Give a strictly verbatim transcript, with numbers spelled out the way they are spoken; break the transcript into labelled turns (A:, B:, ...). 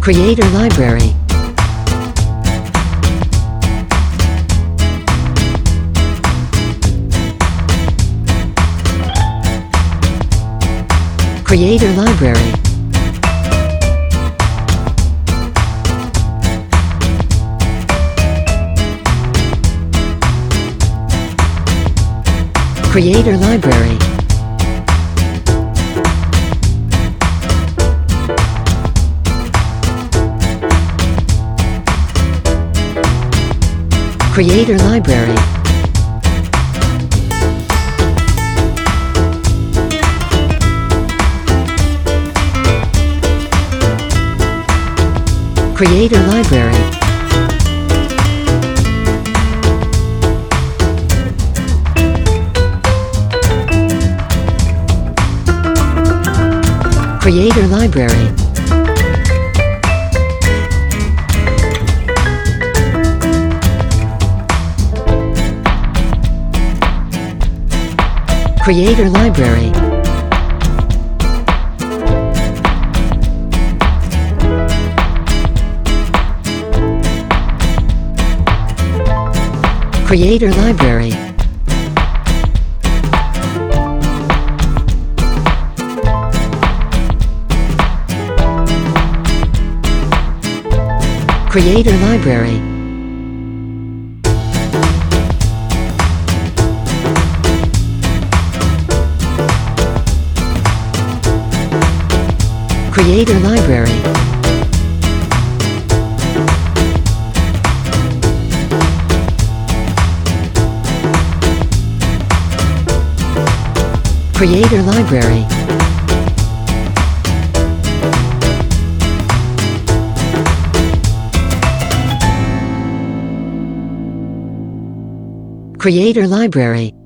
A: Creator Library. Creator Library. Creator Library. Creator Library. Creator Library. Creator Library. Creator Library. Creator Library. Creator Library. Creator Library. Creator Library. Creator Library.